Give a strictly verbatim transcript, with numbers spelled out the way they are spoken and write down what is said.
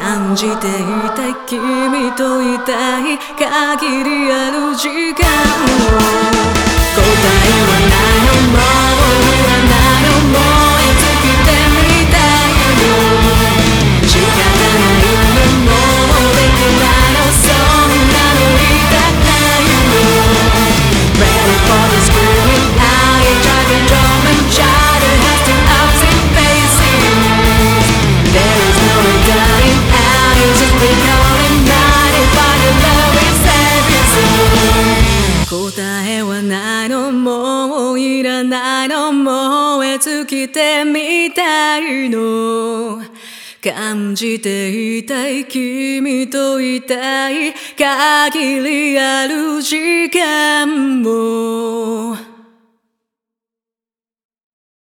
感じていたい君といたい限りある時間を答えはないのもういらないのもいつ来てみたいの仕方ないのもうできないのそんなの言いたないの Ready for the screaming I try to drum and try to have to ups and faces There is no dying out it's just becoming night if I can love is everything 答えはないのもういらないのもういつ来てみたいの感じていたい君といたい限りある時間も